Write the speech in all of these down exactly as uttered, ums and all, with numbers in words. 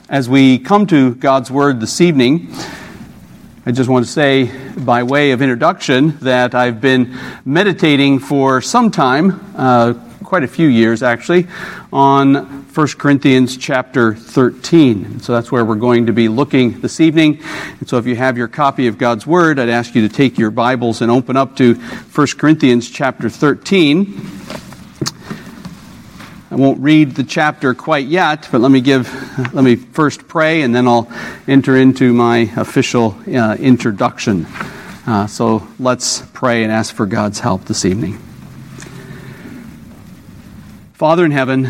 As we come to God's Word this evening, I just want to say by way of introduction that I've been meditating for some time, uh, quite a few years actually, on First Corinthians chapter thirteen. So that's where we're going to be looking this evening. And so if you have your copy of God's Word, I'd ask you to take your Bibles and open up to First Corinthians chapter thirteen. I won't read the chapter quite yet, but let me give, let me first pray, and then I'll enter into my official uh, introduction. Uh, so let's pray and ask for God's help this evening. Father in heaven,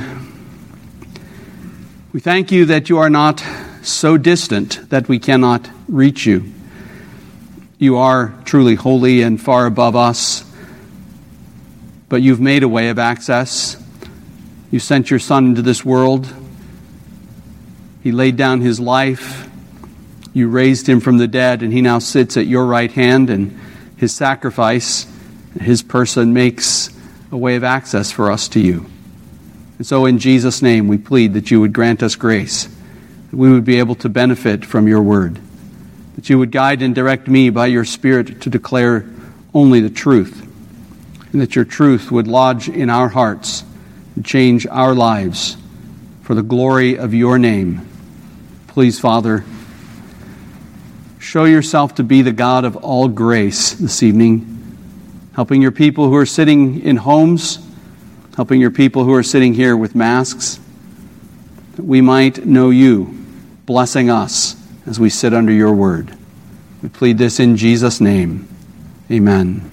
we thank you that you are not so distant that we cannot reach you. You are truly holy and far above us, but you've made a way of access. You sent your Son into this world. He laid down his life. You raised him from the dead, and he now sits at your right hand, and his sacrifice, his person, makes a way of access for us to you. And so in Jesus' name, we plead that you would grant us grace, that we would be able to benefit from your word, that you would guide and direct me by your Spirit to declare only the truth, and that your truth would lodge in our hearts and change our lives for the glory of your name. Please, Father, show yourself to be the God of all grace this evening, helping your people who are sitting in homes, helping your people who are sitting here with masks, that we might know you, blessing us as we sit under your word. We plead this in Jesus' name. Amen.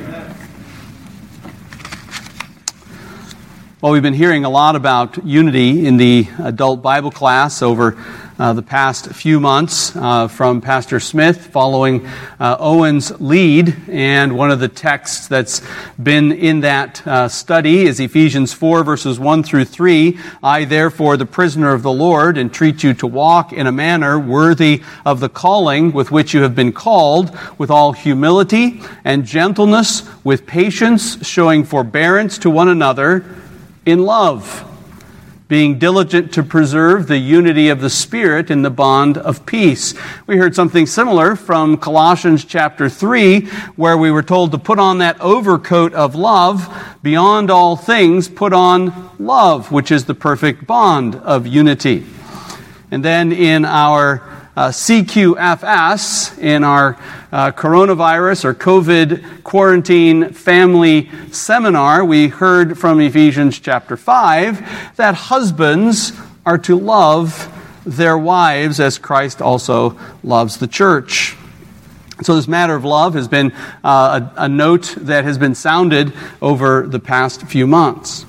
Well, we've been hearing a lot about unity in the adult Bible class over uh, the past few months uh, from Pastor Smith, following uh, Owen's lead. And one of the texts that's been in that uh, study is Ephesians four, verses one through three. I, therefore, the prisoner of the Lord, entreat you to walk in a manner worthy of the calling with which you have been called, with all humility and gentleness, with patience, showing forbearance to one another, in love, being diligent to preserve the unity of the Spirit in the bond of peace. We heard something similar from Colossians chapter three, where we were told to put on that overcoat of love. Beyond all things, put on love, which is the perfect bond of unity. And then in our Uh, C Q F S, in our uh, coronavirus or COVID quarantine family seminar, we heard from Ephesians chapter five that husbands are to love their wives as Christ also loves the church. So this matter of love has been uh, a, a note that has been sounded over the past few months.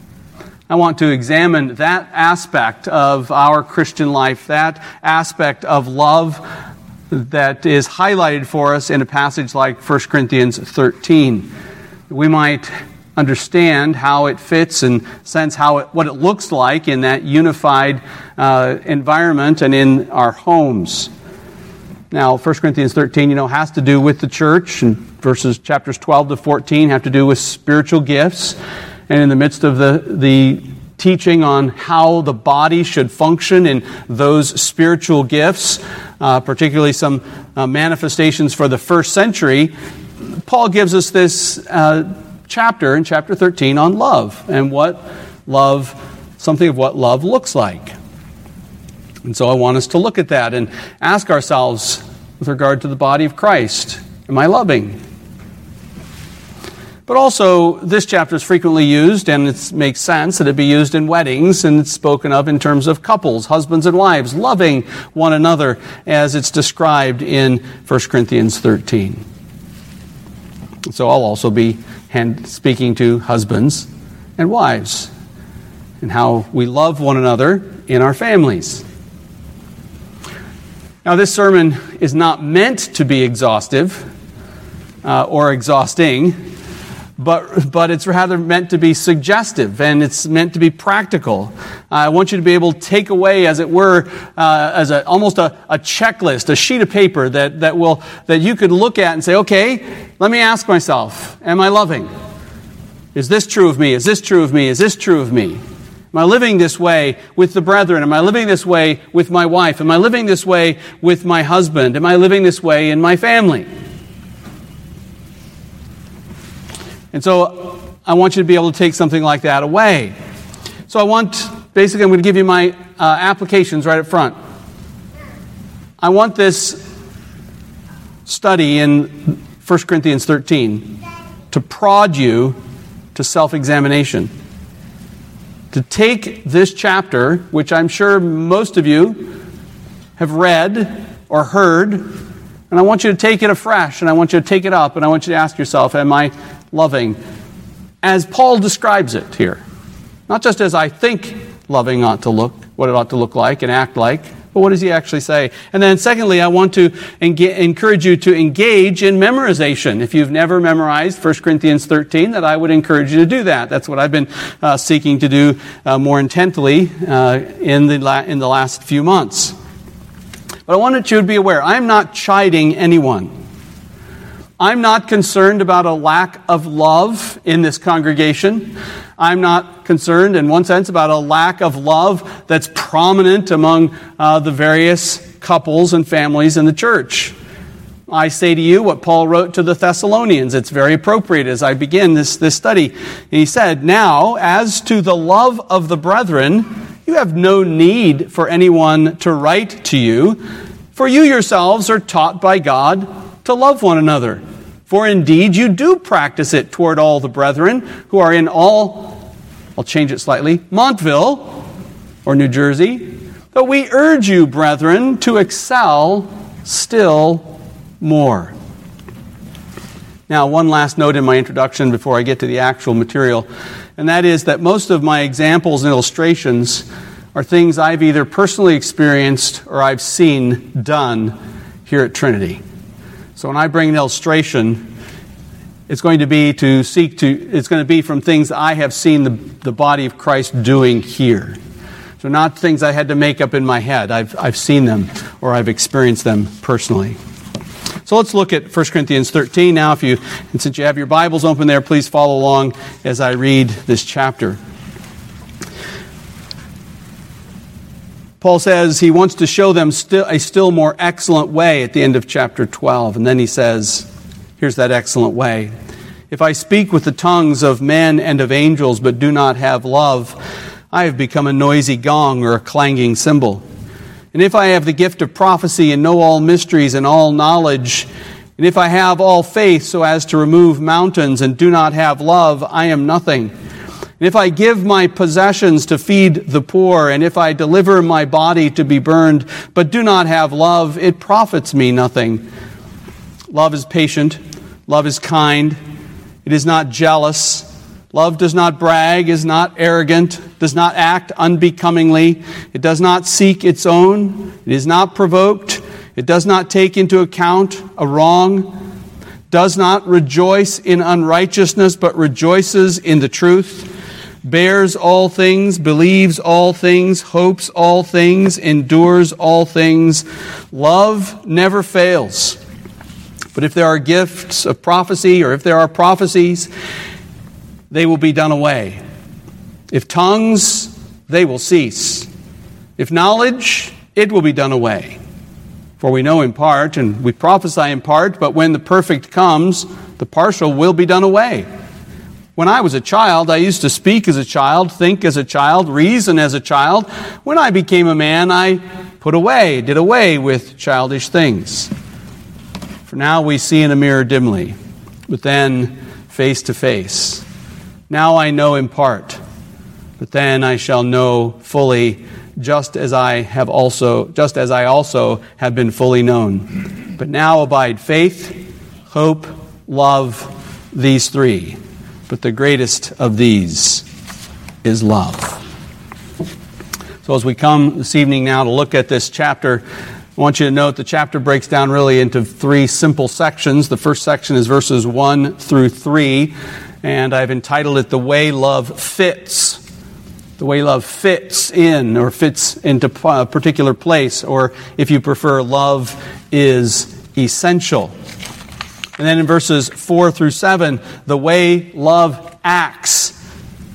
I want to examine that aspect of our Christian life, that aspect of love that is highlighted for us in a passage like First Corinthians thirteen. We might understand how it fits and sense how it, what it looks like in that unified uh, environment and in our homes. Now, First Corinthians thirteen, you know, has to do with the church, and verses chapters twelve to fourteen have to do with spiritual gifts. And in the midst of the, the teaching on how the body should function in those spiritual gifts, uh, particularly some uh, manifestations for the first century, Paul gives us this uh, chapter in chapter thirteen on love and what love, something of what love looks like. And so I want us to look at that and ask ourselves with regard to the body of Christ, am I loving? But also, this chapter is frequently used, and it makes sense that it be used in weddings, and it's spoken of in terms of couples, husbands and wives, loving one another, as it's described in First Corinthians thirteen. So I'll also be hand, speaking to husbands and wives, and how we love one another in our families. Now, this sermon is not meant to be exhaustive uh, or exhausting, But but it's rather meant to be suggestive, and it's meant to be practical. Uh, I want you to be able to take away, as it were, uh, as a, almost a, a checklist, a sheet of paper that, that will that you could look at and say, okay, let me ask myself, am I loving? Is this true of me? Is this true of me? Is this true of me? Am I living this way with the brethren? Am I living this way with my wife? Am I living this way with my husband? Am I living this way in my family? And so I want you to be able to take something like that away. So I want, basically I'm going to give you my uh, applications right up front. I want this study in First Corinthians thirteen to prod you to self-examination. To take this chapter, which I'm sure most of you have read or heard, and I want you to take it afresh, and I want you to take it up, and I want you to ask yourself, am I loving as Paul describes it here? Not just as I think loving ought to look, what it ought to look like and act like, but what does he actually say? And then secondly, I want to enga- encourage you to engage in memorization. If you've never memorized First Corinthians thirteen, that I would encourage you to do that. That's what I've been uh, seeking to do uh, more intently uh, in the la- in the last few months. But I wanted you to be aware, I'm not chiding anyone. I'm not concerned about a lack of love in this congregation. I'm not concerned, in one sense, about a lack of love that's prominent among uh, the various couples and families in the church. I say to you what Paul wrote to the Thessalonians. It's very appropriate as I begin this, this study. He said, "Now, as to the love of the brethren, you have no need for anyone to write to you, for you yourselves are taught by God to love one another. For indeed you do practice it toward all the brethren who are in all," I'll change it slightly, "Montville," or New Jersey. "But we urge you, brethren, to excel still more." Now, one last note in my introduction before I get to the actual material, and that is that most of my examples and illustrations are things I've either personally experienced or I've seen done here at Trinity. So when I bring an illustration, it's going to be to seek to, it's going to be from things I have seen the, the body of Christ doing here. So not things I had to make up in my head. I've, I've seen them or I've experienced them personally. So let's look at First Corinthians thirteen now. If you, and since you have your Bibles open there, please follow along as I read this chapter. Paul says he wants to show them still a still more excellent way at the end of chapter twelve. And then he says, here's that excellent way. "If I speak with the tongues of men and of angels, but do not have love, I have become a noisy gong or a clanging cymbal. And if I have the gift of prophecy and know all mysteries and all knowledge, and if I have all faith so as to remove mountains and do not have love, I am nothing. And if I give my possessions to feed the poor, and if I deliver my body to be burned, but do not have love, it profits me nothing. Love is patient. Love is kind. It is not jealous. Love does not brag, is not arrogant, does not act unbecomingly. It does not seek its own. It is not provoked. It does not take into account a wrong. Does not rejoice in unrighteousness, but rejoices in the truth. Bears all things, believes all things, hopes all things, endures all things. Love never fails. But if there are gifts of prophecy, or if there are prophecies, they will be done away. If tongues, they will cease. If knowledge, it will be done away. For we know in part, and we prophesy in part, but when the perfect comes, the partial will be done away. When I was a child, I used to speak as a child, think as a child, reason as a child. When I became a man, I put away, did away with childish things. For now we see in a mirror dimly, but then face to face. Now I know in part, but then I shall know fully, just as I have also, just as I also have been fully known. But now abide faith, hope, love, these three. But the greatest of these is love. So as we come this evening now to look at this chapter, I want you to note the chapter breaks down really into three simple sections. The first section is verses one through three, and I've entitled it The Way Love Fits. The way love fits in or fits into a particular place, or if you prefer, love is essential. And then in verses four through seven, the way love acts,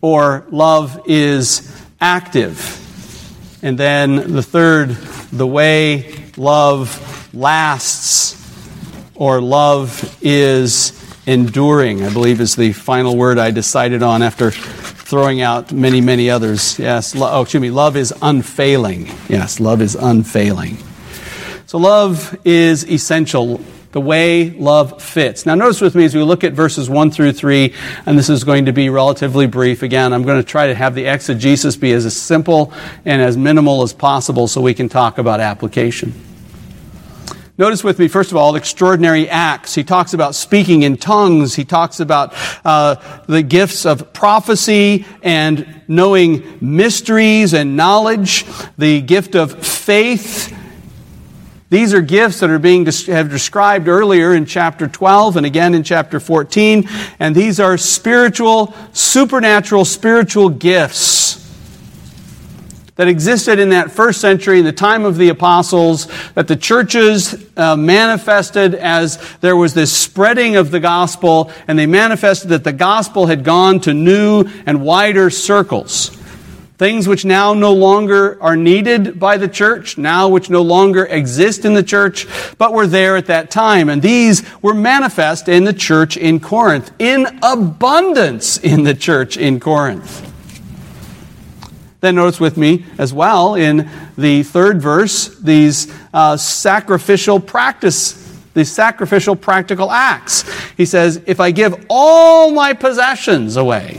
or love is active. And then the third, the way love lasts, or love is enduring, I believe is the final word I decided on after throwing out many, many others. Yes, lo- oh, excuse me, love is unfailing. Yes, love is unfailing. So love is essential, the way love fits. Now notice with me as we look at verses one through three, and this is going to be relatively brief. Again, I'm going to try to have the exegesis be as simple and as minimal as possible so we can talk about application. Notice with me, first of all, extraordinary acts. He talks about speaking in tongues. He talks about uh, the gifts of prophecy and knowing mysteries and knowledge, the gift of faith. These are gifts that are being have described earlier in chapter twelve and again in chapter fourteen. And these are spiritual, supernatural spiritual gifts that existed in that first century, in the time of the apostles, that the churches uh, manifested as there was this spreading of the gospel, and they manifested that the gospel had gone to new and wider circles. Things which now no longer are needed by the church, now which no longer exist in the church, but were there at that time. And these were manifest in the church in Corinth, in abundance in the church in Corinth. Then notice with me as well in the third verse, these uh, sacrificial practice, these sacrificial practical acts. He says, if I give all my possessions away,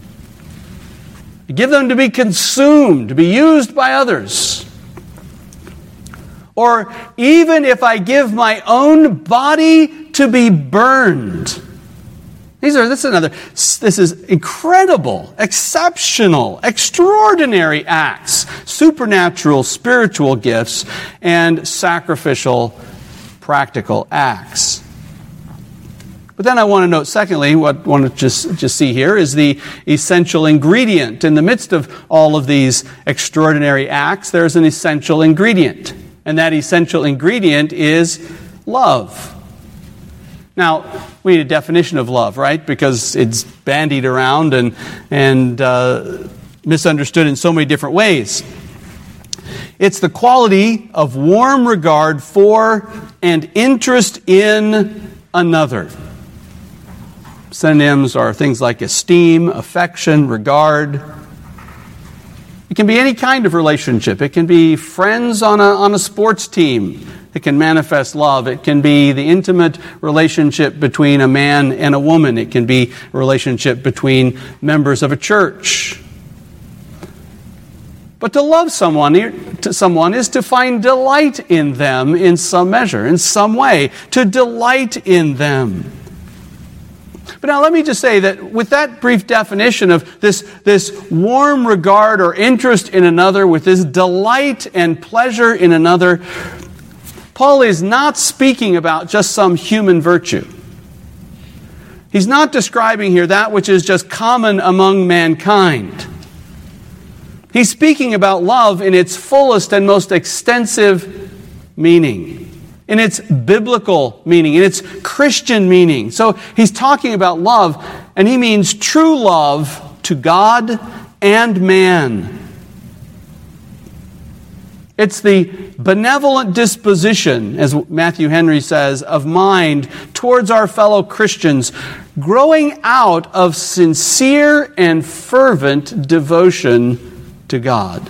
give them to be consumed, to be used by others, or even if I give my own body to be burned. These are, this is another, this is incredible, exceptional, extraordinary acts, supernatural, spiritual gifts, and sacrificial, practical acts. But then I want to note, secondly, what I want to just, just see here is the essential ingredient. In the midst of all of these extraordinary acts, there's an essential ingredient. And that essential ingredient is love. Now, we need a definition of love, right? Because it's bandied around and, and uh, misunderstood in so many different ways. It's the quality of warm regard for and interest in another. Synonyms are things like esteem, affection, regard. It can be any kind of relationship. It can be friends on a, on a sports team. It can manifest love. It can be the intimate relationship between a man and a woman. It can be a relationship between members of a church. But to love someone, to someone is to find delight in them in some measure, in some way. To delight in them. But now let me just say that with that brief definition of this, this warm regard or interest in another, with this delight and pleasure in another, Paul is not speaking about just some human virtue. He's not describing here that which is just common among mankind. He's speaking about love in its fullest and most extensive meaning, in its biblical meaning, in its Christian meaning. So he's talking about love, and he means true love to God and man. It's the benevolent disposition, as Matthew Henry says, of mind towards our fellow Christians, growing out of sincere and fervent devotion to God.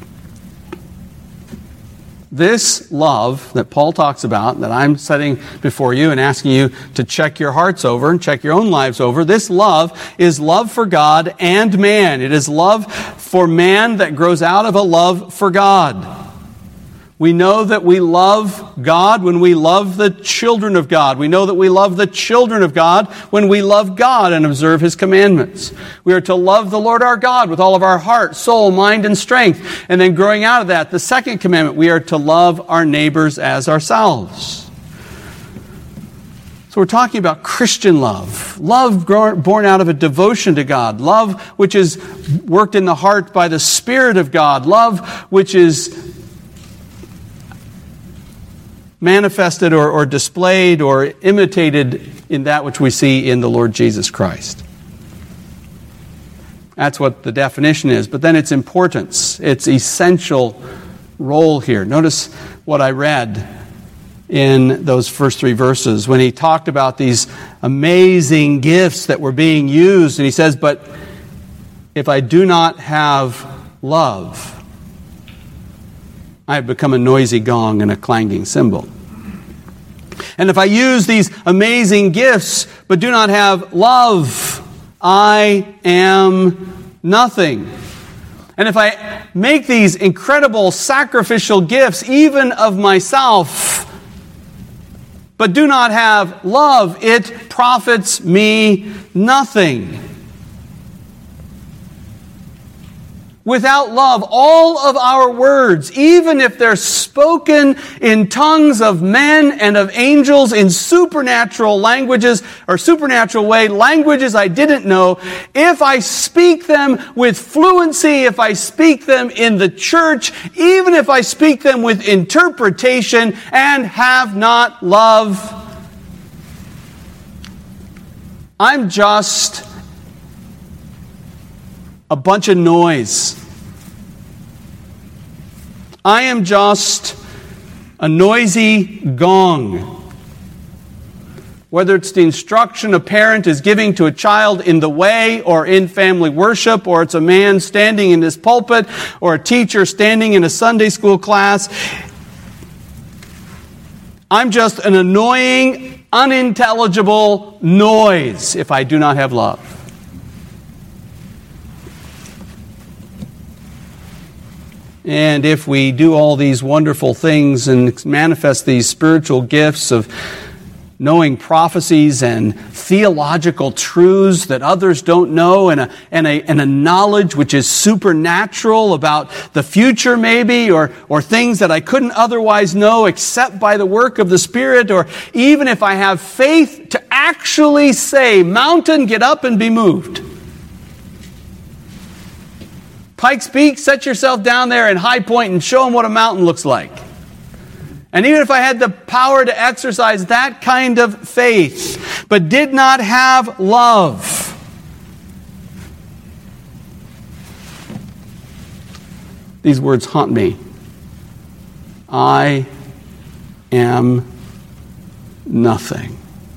This love that Paul talks about, that I'm setting before you and asking you to check your hearts over and check your own lives over, this love is love for God and man. It is love for man that grows out of a love for God. We know that we love God when we love the children of God. We know that we love the children of God when we love God and observe His commandments. We are to love the Lord our God with all of our heart, soul, mind, and strength. And then growing out of that, the second commandment, we are to love our neighbors as ourselves. So we're talking about Christian love. Love born out of a devotion to God. Love which is worked in the heart by the Spirit of God. Love which is manifested or, or displayed or imitated in that which we see in the Lord Jesus Christ. That's what the definition is. But then its importance, its essential role here. Notice what I read in those first three verses when he talked about these amazing gifts that were being used. And he says, but if I do not have love, I have become a noisy gong and a clanging cymbal. And if I use these amazing gifts but do not have love, I am nothing. And if I make these incredible sacrificial gifts, even of myself, but do not have love, it profits me nothing. Without love, all of our words, even if they're spoken in tongues of men and of angels in supernatural languages or supernatural way, languages I didn't know, if I speak them with fluency, if I speak them in the church, even if I speak them with interpretation and have not love, I'm just a bunch of noise. I am just a noisy gong. Whether it's the instruction a parent is giving to a child in the way or in family worship, or it's a man standing in his pulpit, or a teacher standing in a Sunday school class, I'm just an annoying, unintelligible noise if I do not have love. And if we do all these wonderful things and manifest these spiritual gifts of knowing prophecies and theological truths that others don't know, and a, and a, and a knowledge which is supernatural about the future maybe, or, or things that I couldn't otherwise know except by the work of the Spirit, or even if I have faith to actually say, mountain, get up and be moved. Pikes Peak, set yourself down there in High Point and show them what a mountain looks like. And even if I had the power to exercise that kind of faith, but did not have love, these words haunt me. I am nothing.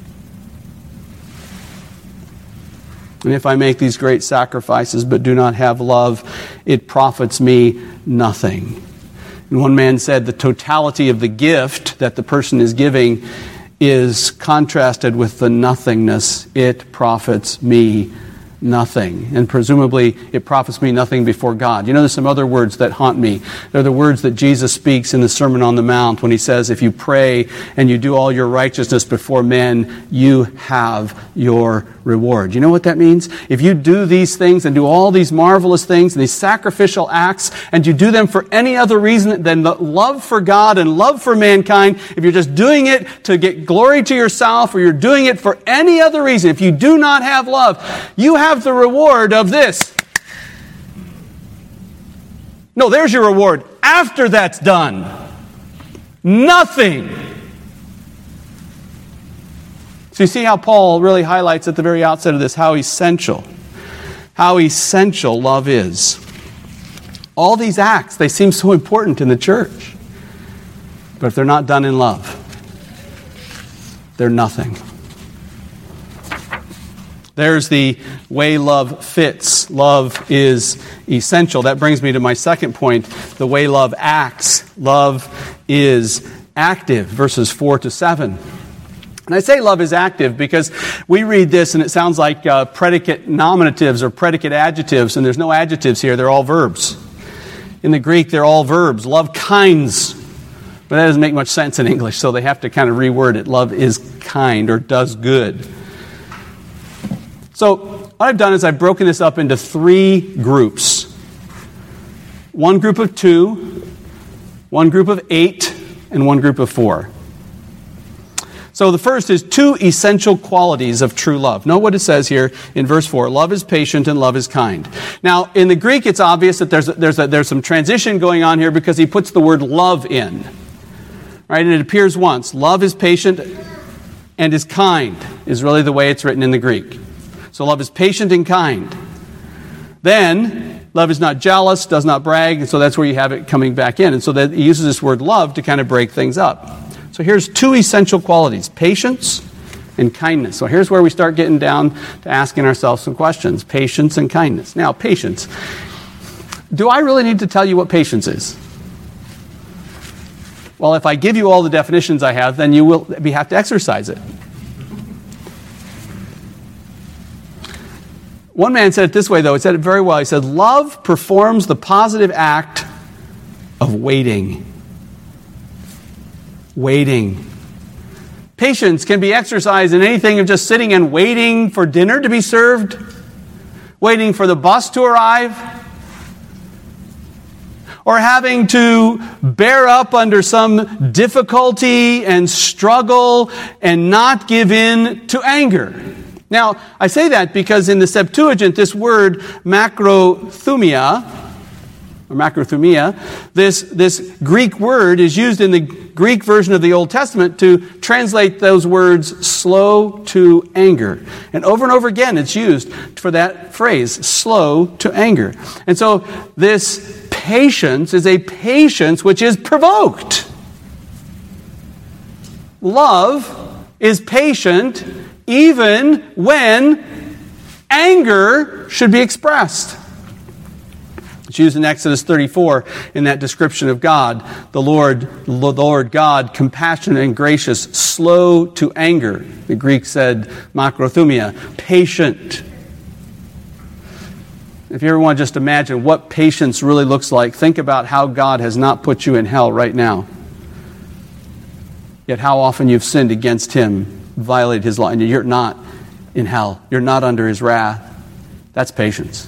And if I make these great sacrifices but do not have love, it profits me nothing. And one man said the totality of the gift that the person is giving is contrasted with the nothingness. It profits me nothing. And presumably it profits me nothing before God. You know, there's some other words that haunt me. They're the words that Jesus speaks in the Sermon on the Mount when he says, if you pray and you do all your righteousness before men, you have your reward. You know what that means? If you do these things and do all these marvelous things and these sacrificial acts, and you do them for any other reason than the love for God and love for mankind, if you're just doing it to get glory to yourself, or you're doing it for any other reason, if you do not have love, you have the reward of this. No, there's your reward after that's done. Nothing. So you see how Paul really highlights at the very outset of this how essential, how essential love is. All these acts, they seem so important in the church. But if they're not done in love, they're nothing. There's the way love fits. Love is essential. That brings me to my second point, the way love acts. Love is active, verses four to seven. And I say love is active because we read this and it sounds like uh, predicate nominatives or predicate adjectives, and there's no adjectives here, they're all verbs. In the Greek, they're all verbs. Love kinds. But that doesn't make much sense in English, so they have to kind of reword it. Love is kind or does good. So what I've done is I've broken this up into three groups. One group of two, one group of eight, and one group of four. So the first is two essential qualities of true love. Note what it says here in verse four. Love is patient and love is kind. Now, in the Greek, it's obvious that there's, there's, a, there's some transition going on here because he puts the word love in. Right? And it appears once. Love is patient and is kind is really the way it's written in the Greek. So love is patient and kind. Then, love is not jealous, does not brag, and so that's where you have it coming back in. And so that he uses this word love to kind of break things up. So here's two essential qualities, patience and kindness. So here's where we start getting down to asking ourselves some questions. Patience and kindness. Now, patience. Do I really need to tell you what patience is? Well, if I give you all the definitions I have, then you will be, have to exercise it. One man said it this way, though. He said it very well. He said, love performs the positive act of waiting. Waiting. Patience can be exercised in anything of just sitting and waiting for dinner to be served, waiting for the bus to arrive, or having to bear up under some difficulty and struggle and not give in to anger. Now, I say that because in the Septuagint, this word macrothumia, or macrothumia, this, this Greek word is used in the Greek version of the Old Testament to translate those words slow to anger. And over and over again, it's used for that phrase, slow to anger. And so this patience is a patience which is provoked. Love is patient even when anger should be expressed. It's used in Exodus thirty-four in that description of God. The Lord, the Lord God, compassionate and gracious, slow to anger. The Greek said makrothumia, patient. If you ever want to just imagine what patience really looks like, think about how God has not put you in hell right now. Yet how often you've sinned against Him, violated His law, and you're not in hell. You're not under His wrath. That's patience.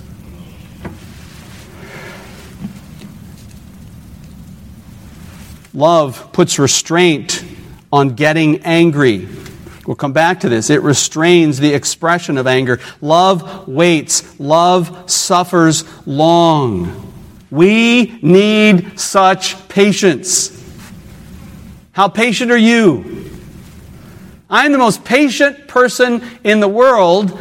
Love puts restraint on getting angry. We'll come back to this. It restrains the expression of anger. Love waits. Love suffers long. We need such patience. How patient are you? I'm the most patient person in the world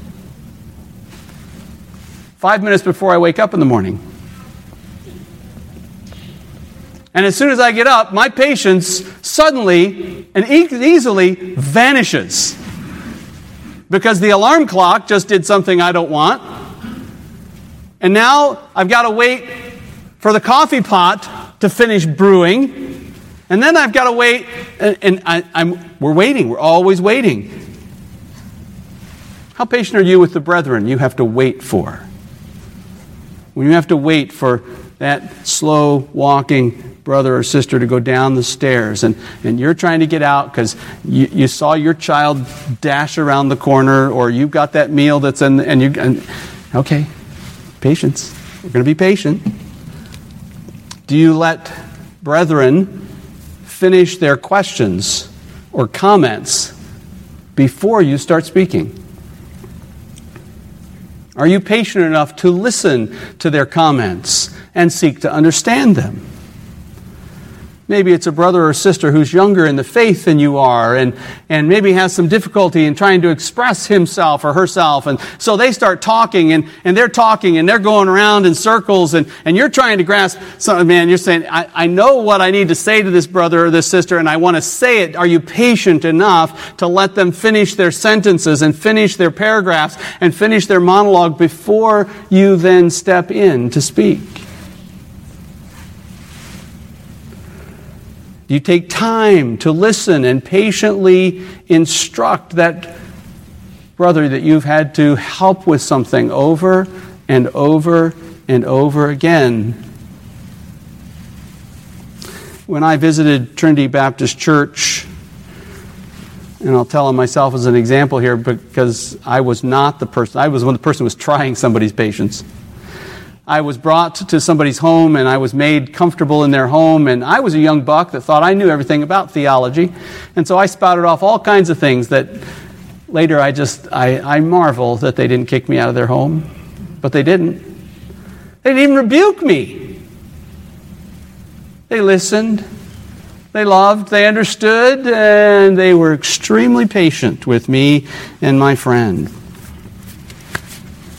five minutes before I wake up in the morning. And as soon as I get up, my patience suddenly and e- easily vanishes. Because the alarm clock just did something I don't want. And now I've got to wait for the coffee pot to finish brewing. And then I've got to wait, and, and I, I'm, we're waiting. We're always waiting. How patient are you with the brethren you have to wait for? When you have to wait for that slow walking brother or sister to go down the stairs, and, and you're trying to get out because you, you saw your child dash around the corner, or you've got that meal that's in, and you, and, okay, patience. We're going to be patient. Do you let brethren finish their questions or comments before you start speaking? Are you patient enough to listen to their comments and seek to understand them? Maybe it's a brother or sister who's younger in the faith than you are, and, and maybe has some difficulty in trying to express himself or herself. And so they start talking, and, and they're talking, and they're going around in circles, and, and you're trying to grasp something. Man, you're saying, I, I know what I need to say to this brother or this sister, and I want to say it. Are you patient enough to let them finish their sentences and finish their paragraphs and finish their monologue before you then step in to speak? You take time to listen and patiently instruct that brother that you've had to help with something over and over and over again. When I visited Trinity Baptist Church, and I'll tell on myself as an example here because I was not the person, I was when the person was trying somebody's patience. I was brought to somebody's home, and I was made comfortable in their home, and I was a young buck that thought I knew everything about theology, and so I spouted off all kinds of things that later I just, I, I marvel that they didn't kick me out of their home, but they didn't. They didn't even rebuke me. They listened, they loved, they understood, and they were extremely patient with me and my friend.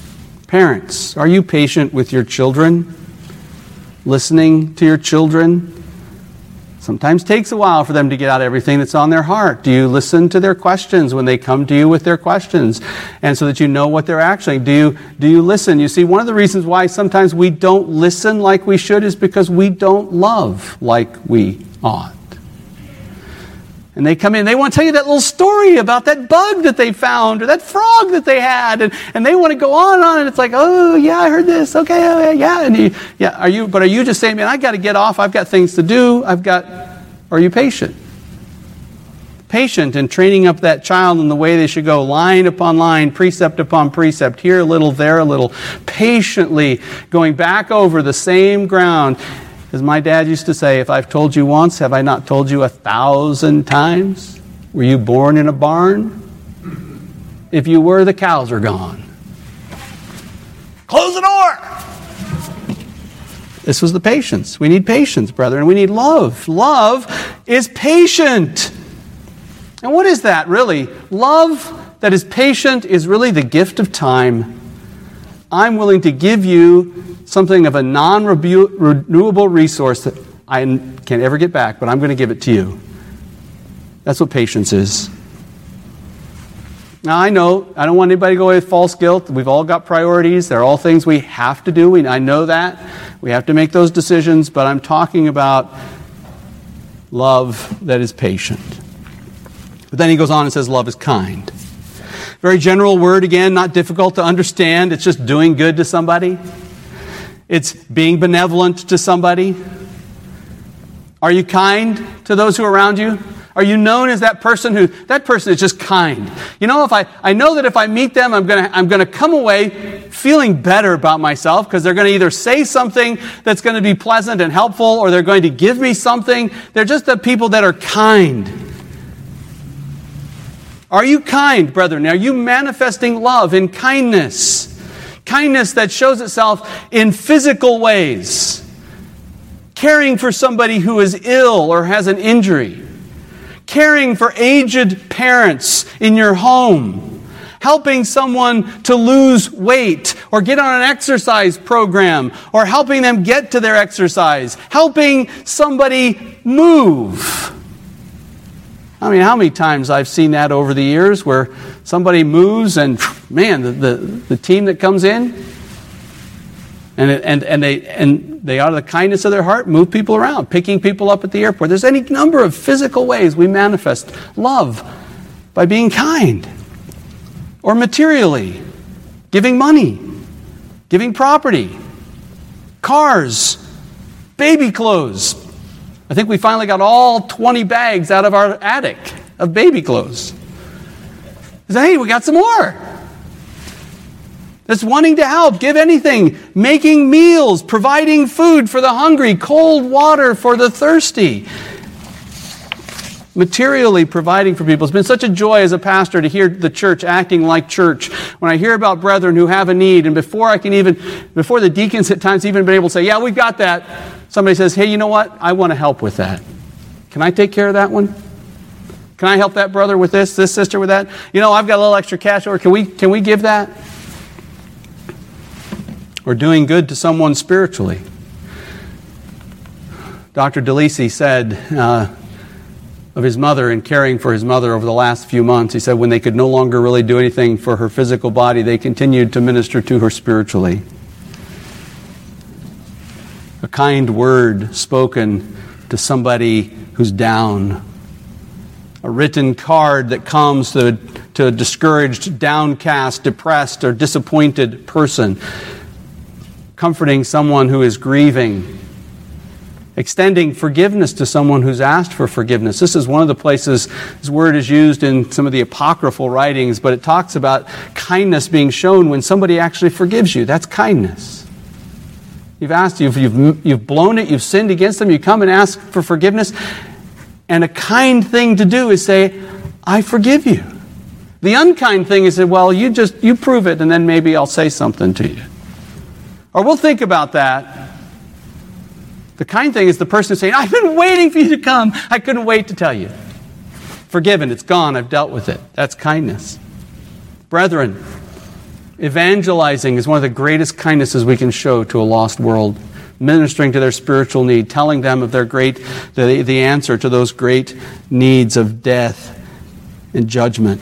Parents, are you patient with your children? Listening to your children? Sometimes takes a while for them to get out everything that's on their heart. Do you listen to their questions when they come to you with their questions? And so that you know what they're actually, do you, do you listen? You see, one of the reasons why sometimes we don't listen like we should is because we don't love like we ought. And they come in, they want to tell you that little story about that bug that they found or that frog that they had, and, and they want to go on and on, and it's like, oh, yeah, I heard this, okay, oh, yeah, yeah. And you, yeah, are you, but are you just saying, man, I got to get off, I've got things to do, I've got, are you patient? Patient in training up that child in the way they should go, line upon line, precept upon precept, here a little, there a little, patiently going back over the same ground. As my dad used to say, if I've told you once, have I not told you a thousand times? Were you born in a barn? If you were, the cows are gone. Close the door! This was the patience. We need patience, brethren. We need love. Love is patient. And what is that, really? Love that is patient is really the gift of time. I'm willing to give you something of a non-renewable resource that I can't ever get back, but I'm going to give it to you. That's what patience is. Now, I know, I don't want anybody to go away with false guilt. We've all got priorities. They're all things we have to do. We, I know that. We have to make those decisions, but I'm talking about love that is patient. But then he goes on and says love is kind. Very general word, again, not difficult to understand. It's just doing good to somebody. It's being benevolent to somebody. Are you kind to those who are around you? Are you known as that person who, that person is just kind? You know, if I, I know that if I meet them, I'm going to I'm going to come away feeling better about myself because they're going to either say something that's going to be pleasant and helpful or they're going to give me something. They're just the people that are kind. Are you kind, brethren? Are you manifesting love in kindness? Kindness that shows itself in physical ways. Caring for somebody who is ill or has an injury. Caring for aged parents in your home. Helping someone to lose weight or get on an exercise program or helping them get to their exercise. Helping somebody move. I mean, how many times I've seen that over the years where somebody moves and, man, the, the, the team that comes in and it, and and they and they out of the kindness of their heart move people around, picking people up at the airport. There's any number of physical ways we manifest love by being kind or materially, giving money, giving property, cars, baby clothes. I think we finally got all twenty bags out of our attic of baby clothes. Say, hey, we got some more. That's wanting to help, give anything, making meals, providing food for the hungry, cold water for the thirsty. Materially providing for people. It's been such a joy as a pastor to hear the church acting like church. When I hear about brethren who have a need, and before I can even, before the deacons at times even been able to say, yeah, we've got that, somebody says, hey, you know what? I want to help with that. Can I take care of that one? Can I help that brother with this, this sister with that? You know, I've got a little extra cash over. Can we, can we give that? Or doing good to someone spiritually. Doctor DeLisi said uh, of his mother and caring for his mother over the last few months, he said when they could no longer really do anything for her physical body, they continued to minister to her spiritually. A kind word spoken to somebody who's down. A written card that comes to, to a discouraged, downcast, depressed, or disappointed person. Comforting someone who is grieving. Extending forgiveness to someone who's asked for forgiveness. This is one of the places this word is used in some of the apocryphal writings, but it talks about kindness being shown when somebody actually forgives you. That's kindness. You've asked, you've, you've, you've blown it, you've sinned against them, you come and ask for forgiveness, and a kind thing to do is say, I forgive you. The unkind thing is say, well, you just, you prove it, and then maybe I'll say something to you. Or we'll think about that. The kind thing is the person saying, I've been waiting for you to come. I couldn't wait to tell you. Forgiven, it's gone, I've dealt with it. That's kindness. Brethren, Evangelizing is one of the greatest kindnesses we can show to a lost world. Ministering to their spiritual need, telling them of their great, the, the answer to those great needs of death and judgment.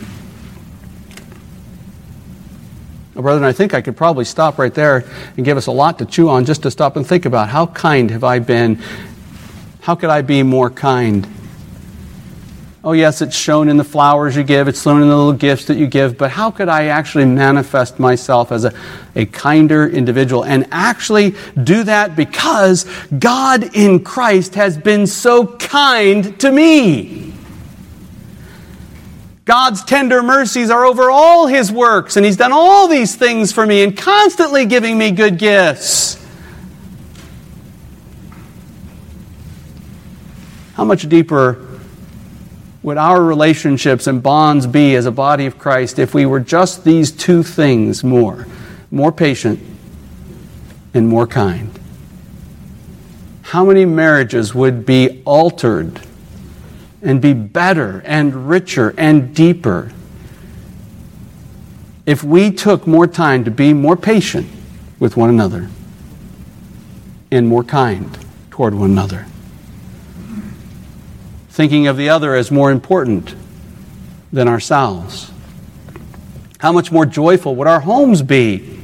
Well, brethren, I think I could probably stop right there and give us a lot to chew on just to stop and think about how kind have I been? How could I be more kind? Oh yes, it's shown in the flowers you give, it's shown in the little gifts that you give, but how could I actually manifest myself as a, a kinder individual and actually do that because God in Christ has been so kind to me? God's tender mercies are over all His works, and He's done all these things for me and constantly giving me good gifts. How much deeper would our relationships and bonds be as a body of Christ if we were just these two things more? More patient and more kind. How many marriages would be altered and be better and richer and deeper if we took more time to be more patient with one another and more kind toward one another? Thinking of the other as more important than ourselves. How much more joyful would our homes be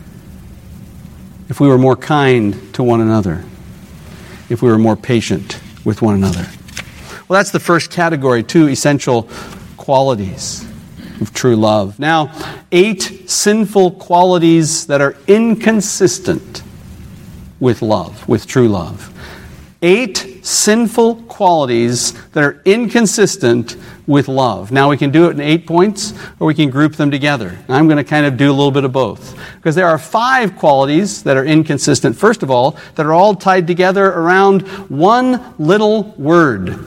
if we were more kind to one another, if we were more patient with one another? Well, that's the first category, two essential qualities of true love. Now, eight sinful qualities that are inconsistent with love, with true love. Eight sinful qualities that are inconsistent with love. Now, we can do it in eight points, or we can group them together. And I'm going to kind of do a little bit of both. Because there are five qualities that are inconsistent, first of all, that are all tied together around one little word.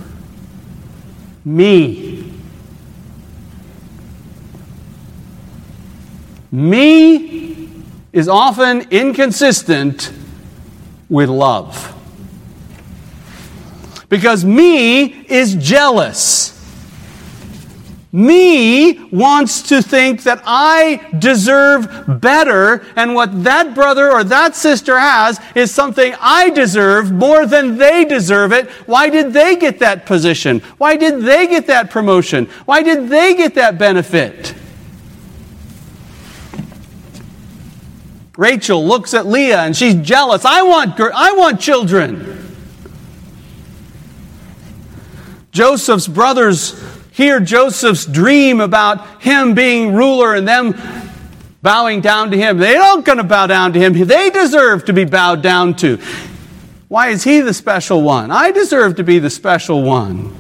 Me. Me is often inconsistent with love. Because me is jealous. Me wants to think that I deserve better, and what that brother or that sister has is something I deserve more than they deserve it. Why did they get that position? Why did they get that promotion? Why did they get that benefit? Rachel looks at Leah and she's jealous. I want, I want children. Joseph's brothers hear Joseph's dream about him being ruler and them bowing down to him. They aren't going to bow down to him. They deserve to be bowed down to. Why is he the special one? I deserve to be the special one.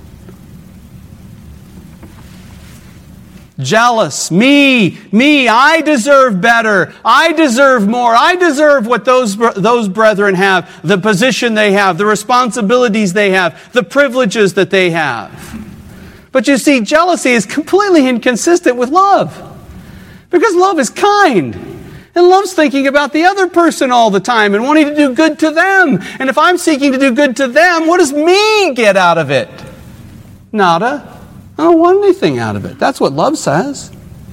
Jealous. Me. Me. I deserve better. I deserve more. I deserve what those, those brethren have. The position they have. The responsibilities they have. The privileges that they have. But you see, jealousy is completely inconsistent with love. Because love is kind. And love's thinking about the other person all the time and wanting to do good to them. And if I'm seeking to do good to them, what does me get out of it? Nada. I don't want anything out of it. That's what love says.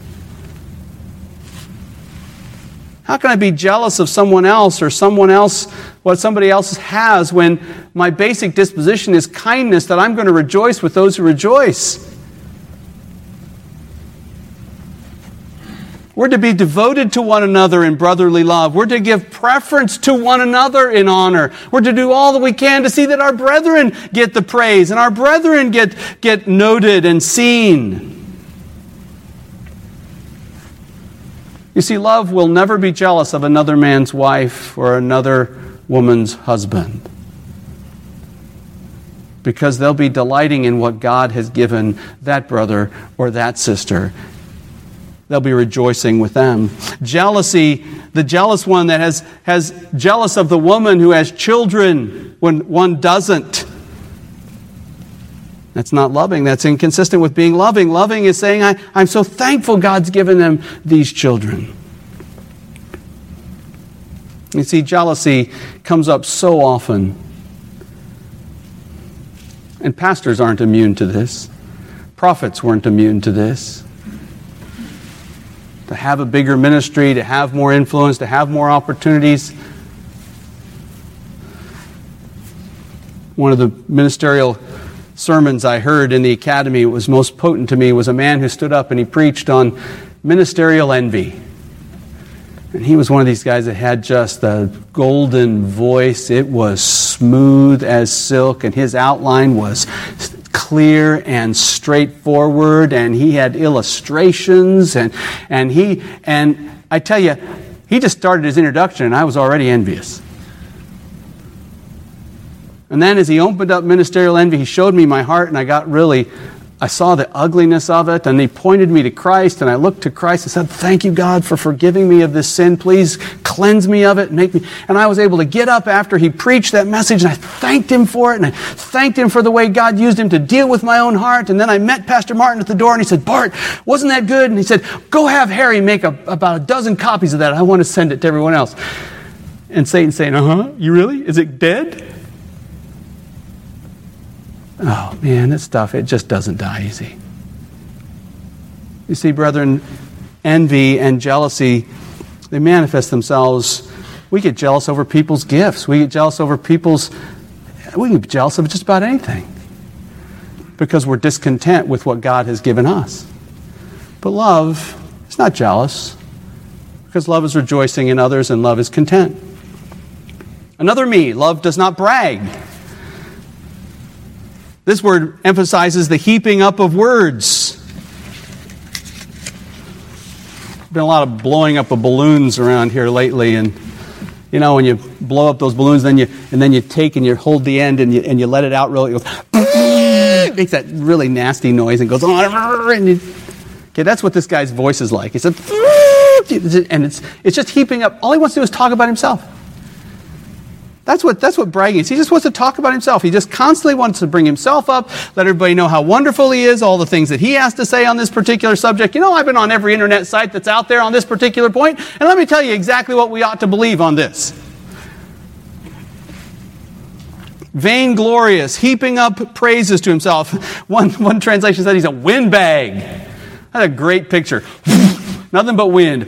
How can I be jealous of someone else or someone else, what somebody else has, when my basic disposition is kindness, that I'm going to rejoice with those who rejoice? We're to be devoted to one another in brotherly love. We're to give preference to one another in honor. We're to do all that we can to see that our brethren get the praise and our brethren get, get noted and seen. You see, love will never be jealous of another man's wife or another woman's husband, because they'll be delighting in what God has given that brother or that sister. They'll be rejoicing with them. Jealousy, the jealous one that has, has jealous of the woman who has children when one doesn't. That's not loving. That's inconsistent with being loving. Loving is saying, I, I'm so thankful God's given them these children. You see, jealousy comes up so often. And pastors aren't immune to this. Prophets weren't immune to this. to have a bigger ministry, to have more influence, to have more opportunities. One of the ministerial sermons I heard in the academy, it was most potent to me, was a man who stood up and he preached on ministerial envy. And he was one of these guys that had just a golden voice. It was smooth as silk, and his outline was clear and straightforward, and he had illustrations, and and he and I tell you, he just started his introduction, and I was already envious. And then as he opened up ministerial envy, he showed me my heart, and I got really, I saw the ugliness of it, and he pointed me to Christ, and I looked to Christ and said, thank you, God, for forgiving me of this sin. Please cleanse me of it and make me. And I was able to get up after he preached that message, and I thanked him for it, and I thanked him for the way God used him to deal with my own heart. And then I met Pastor Martin at the door, and he said, Bart, wasn't that good? And he said, go have Harry make a, about a dozen copies of that. I want to send it to everyone else. And Satan's saying, uh-huh, you really? Is it dead? Oh, man, this stuff, it just doesn't die easy. You see, brethren, envy and jealousy, they manifest themselves. We get jealous over people's gifts. We get jealous over people's... We can be jealous of just about anything because we're discontent with what God has given us. But love is not jealous because love is rejoicing in others and love is content. Another me, love does not brag. This word emphasizes the heaping up of words. There's been a lot of blowing up of balloons around here lately, and you know when you blow up those balloons, then you and then you take and you hold the end and you and you let it out really. It goes, it makes that really nasty noise and goes on. And you, okay, that's what this guy's voice is like. He said, and it's it's just heaping up. All he wants to do is talk about himself. That's what that's what bragging is. He just wants to talk about himself. He just constantly wants to bring himself up, let everybody know how wonderful he is, all the things that he has to say on this particular subject. You know, I've been on every internet site that's out there on this particular point, and let me tell you exactly what we ought to believe on this. Vainglorious, heaping up praises to himself. One, one translation said he's a windbag. That's a great picture. Nothing but wind.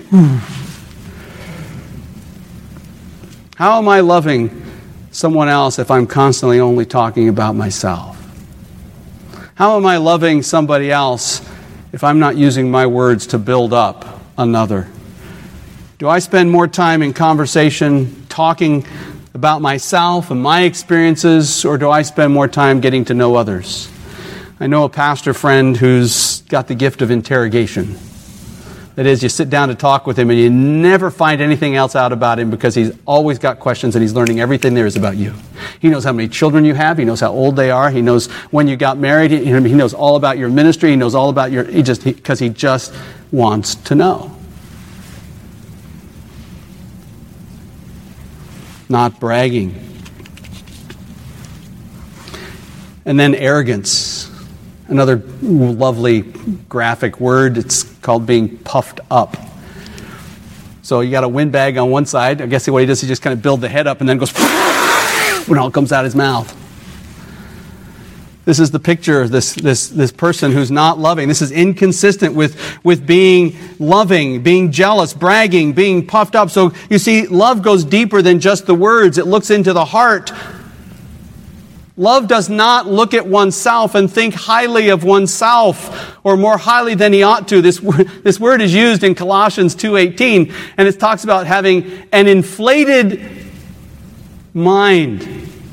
How am I loving someone else if I'm constantly only talking about myself? How am I loving somebody else if I'm not using my words to build up another? Do I spend more time in conversation talking about myself and my experiences, or do I spend more time getting to know others? I know a pastor friend who's got the gift of interrogation. That is, you sit down to talk with him and you never find anything else out about him because he's always got questions and he's learning everything there is about you. He knows how many children you have. He knows how old they are. He knows when you got married. He, he knows all about your ministry. He knows all about your... He just because he, he just wants to know. Not bragging. And then arrogance. Another lovely graphic word. It's called being puffed up. So you got a windbag on one side. I guess what he does, he just kind of builds the head up and then goes when it all comes out of his mouth. This is the picture of this, this, this person who's not loving. This is inconsistent with, with being loving, being jealous, bragging, being puffed up. So you see, love goes deeper than just the words. It looks into the heart. Love does not look at oneself and think highly of oneself or more highly than he ought to. This, this word is used in Colossians two eighteen, and it talks about having an inflated mind.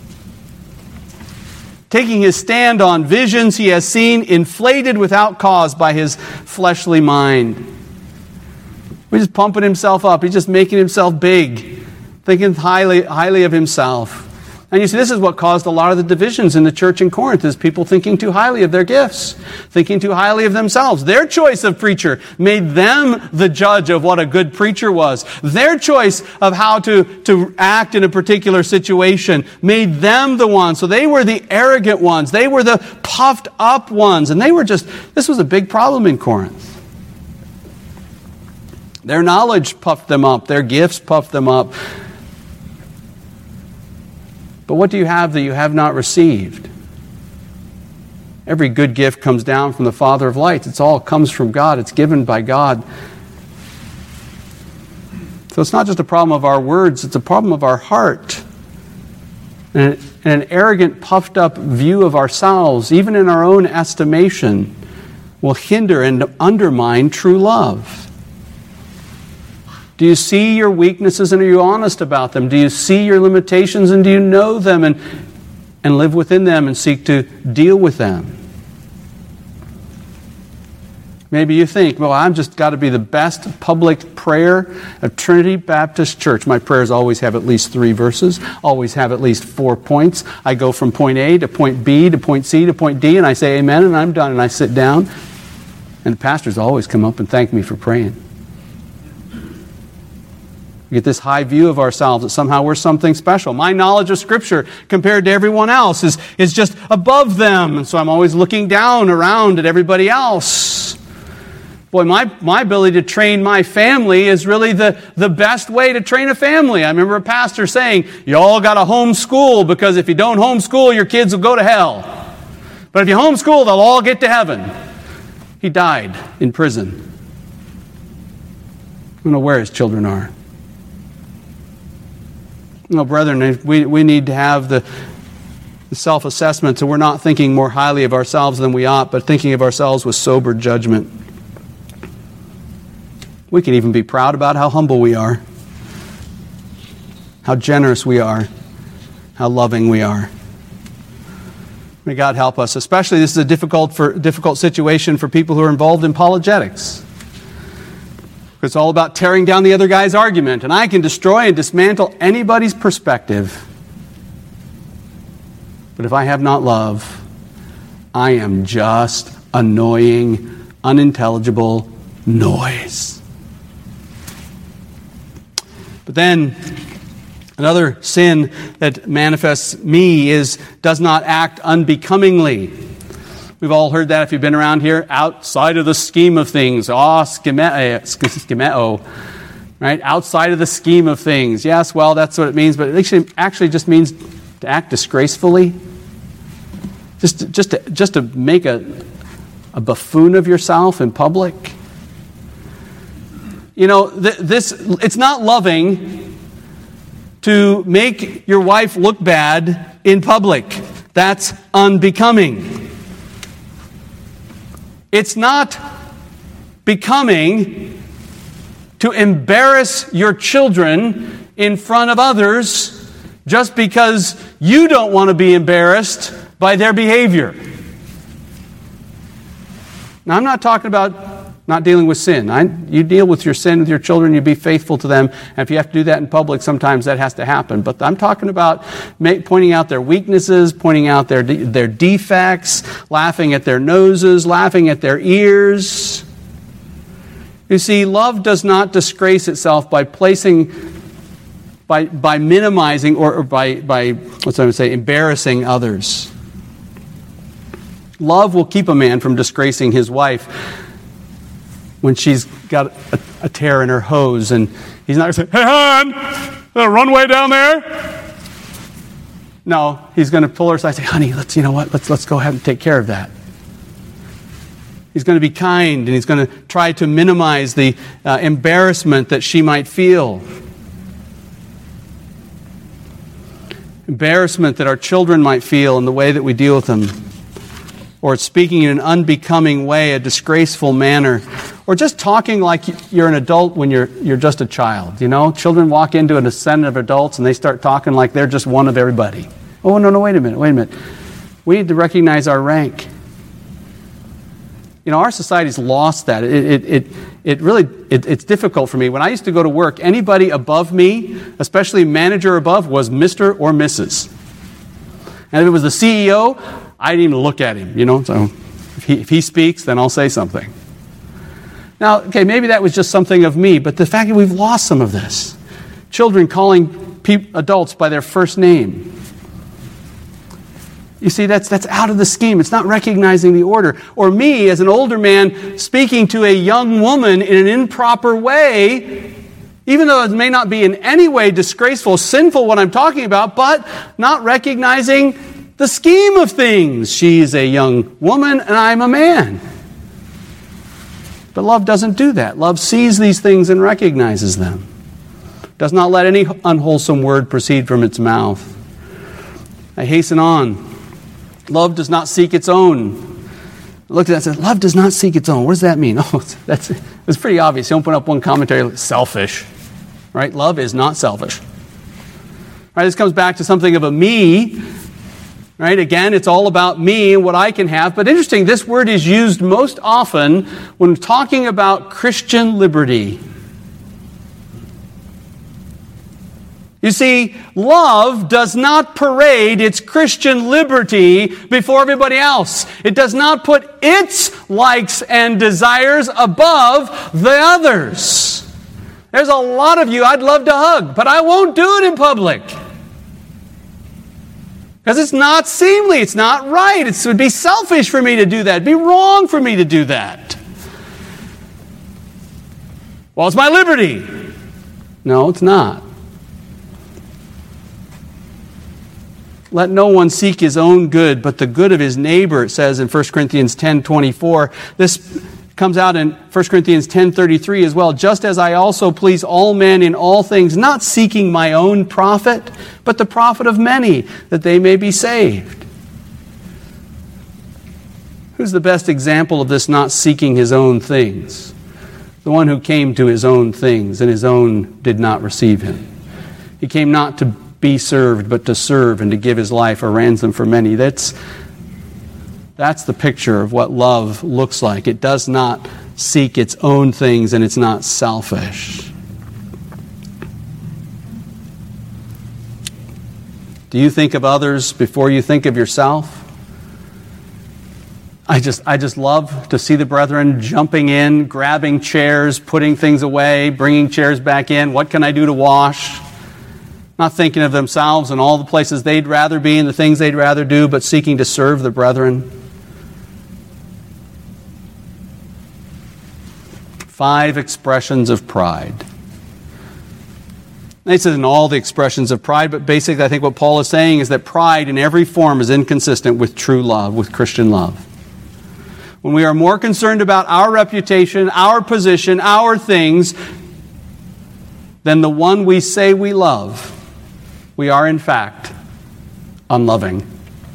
Taking his stand on visions he has seen inflated without cause by his fleshly mind. He's just pumping himself up. He's just making himself big, thinking highly, highly of himself. And you see, this is what caused a lot of the divisions in the church in Corinth, is people thinking too highly of their gifts, thinking too highly of themselves. Their choice of preacher made them the judge of what a good preacher was. Their choice of how to, to act in a particular situation made them the ones. So they were the arrogant ones. They were the puffed up ones. And they were just, this was a big problem in Corinth. Their knowledge puffed them up. Their gifts puffed them up. But what do you have that you have not received? Every good gift comes down from the Father of lights. It's all comes from God. It's given by God. So it's not just a problem of our words, it's a problem of our heart. And an arrogant, puffed up view of ourselves, even in our own estimation, will hinder and undermine true love. Do you see your weaknesses and are you honest about them? Do you see your limitations and do you know them and, and live within them and seek to deal with them? Maybe you think, well, I've just got to be the best public prayer of Trinity Baptist Church. My prayers always have at least three verses, always have at least four points. I go from point A to point B to point C to point D, and I say amen, and I'm done, and I sit down. And the pastors always come up and thank me for praying. We get this high view of ourselves that somehow we're something special. My knowledge of Scripture compared to everyone else is, is just above them, and so I'm always looking down around at everybody else. Boy, my, my ability to train my family is really the, the best way to train a family. I remember a pastor saying, you all got to homeschool because if you don't homeschool, your kids will go to hell. But if you homeschool, they'll all get to heaven. He died in prison. I don't know where his children are. No, brethren, we, we need to have the, the self-assessment so we're not thinking more highly of ourselves than we ought, but thinking of ourselves with sober judgment. We can even be proud about how humble we are, how generous we are, how loving we are. May God help us. Especially this is a difficult for difficult situation for people who are involved in apologetics. It's all about tearing down the other guy's argument, and I can destroy and dismantle anybody's perspective. But if I have not love, I am just annoying, unintelligible noise. But then, another sin that manifests me is does not act unbecomingly. We've all heard that if you've been around here. Outside of the scheme of things. Ah, oh, schemeo. Right? Outside of the scheme of things. Yes, well, that's what it means, but it actually, actually just means to act disgracefully. Just to, just to, just to make a, a buffoon of yourself in public. You know, th- this it's not loving to make your wife look bad in public. That's unbecoming. It's not becoming to embarrass your children in front of others just because you don't want to be embarrassed by their behavior. Now, I'm not talking about not dealing with sin. I, you deal with your sin with your children, you be faithful to them. And if you have to do that in public, sometimes that has to happen. But I'm talking about make, pointing out their weaknesses, pointing out their, their defects, laughing at their noses, laughing at their ears. You see, love does not disgrace itself by placing, by, by minimizing or, or by, by, what's I going to say, embarrassing others. Love will keep a man from disgracing his wife when she's got a, a tear in her hose, and he's not going to say, "Hey, hon, the runway down there?" No, he's going to pull her aside and say, "Honey, let's, you know what, let's, let's go ahead and take care of that." He's going to be kind, and he's going to try to minimize the uh, embarrassment that she might feel. Embarrassment that our children might feel in the way that we deal with them. Or speaking in an unbecoming way, a disgraceful manner, or just talking like you're an adult when you're you're just a child. You know, children walk into an ascent of adults and they start talking like they're just one of everybody. Oh, no, no, wait a minute, wait a minute. We need to recognize our rank. You know, our society's lost that. It it it, it really it, it's difficult for me. When I used to go to work, anybody above me, especially manager above, was Mister or Missus And if it was the C E O, I didn't even look at him, you know. So if he, if he speaks, then I'll say something. Now, okay, maybe that was just something of me, but the fact that we've lost some of this. Children calling pe- adults by their first name. You see, that's that's out of the scheme. It's not recognizing the order. Or me, as an older man, speaking to a young woman in an improper way, even though it may not be in any way disgraceful, sinful what I'm talking about, but not recognizing the scheme of things. She's a young woman and I'm a man. But love doesn't do that. Love sees these things and recognizes them. does not let any unwholesome word proceed from its mouth. I hasten on. Love does not seek its own. I looked at that and said, love does not seek its own. What does that mean? Oh, that's it's pretty obvious. You open up one commentary, selfish. Right? Love is not selfish. Right? This comes back to something of a me. Right? Again, it's all about me and what I can have. But interesting, this word is used most often when talking about Christian liberty. You see, love does not parade its Christian liberty before everybody else. It does not put its likes and desires above the others. There's a lot of you I'd love to hug, but I won't do it in public. Because it's not seemly, it's not right. It would be selfish for me to do that. It'd be wrong for me to do that. Well, it's my liberty. No, it's not. Let no one seek his own good, but the good of his neighbor, it says in First Corinthians ten twenty-four. This comes out in First Corinthians ten thirty-three as well. Just as I also please all men in all things, not seeking my own profit, but the profit of many, that they may be saved. Who's the best example of this not seeking his own things? The one who came to his own things, and his own did not receive him. He came not to be served, but to serve and to give his life a ransom for many. That's, that's the picture of what love looks like. It does not seek its own things, and it's not selfish. Do you think of others before you think of yourself? I just, I just love to see the brethren jumping in, grabbing chairs, putting things away, bringing chairs back in. What can I do to wash? Not thinking of themselves and all the places they'd rather be and the things they'd rather do, but seeking to serve the brethren. Five expressions of pride. This isn't all the expressions of pride, but basically I think what Paul is saying is that pride in every form is inconsistent with true love, with Christian love. When we are more concerned about our reputation, our position, our things, than the one we say we love, we are in fact unloving.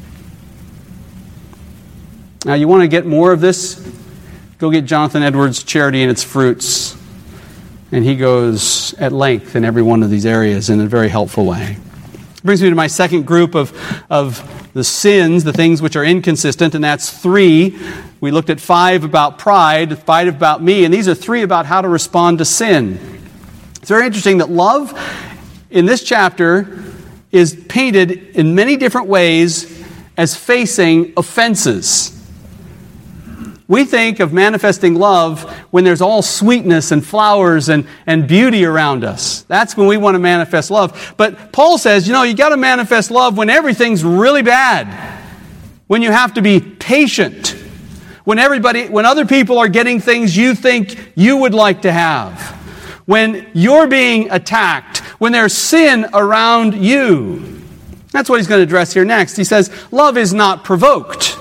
Now, you want to get more of this? Go get Jonathan Edwards' Charity and Its Fruits. And he goes at length in every one of these areas in a very helpful way. Brings me to my second group of, of the sins, the things which are inconsistent, and that's three. We looked at five about pride, five about me, and these are three about how to respond to sin. It's very interesting that love in this chapter is painted in many different ways as facing offenses. We think of manifesting love when there's all sweetness and flowers and, and beauty around us. That's when we want to manifest love. But Paul says, you know, you got to manifest love when everything's really bad. When you have to be patient. When everybody, when other people are getting things you think you would like to have. When you're being attacked. When there's sin around you. That's what he's going to address here next. He says, love is not provoked.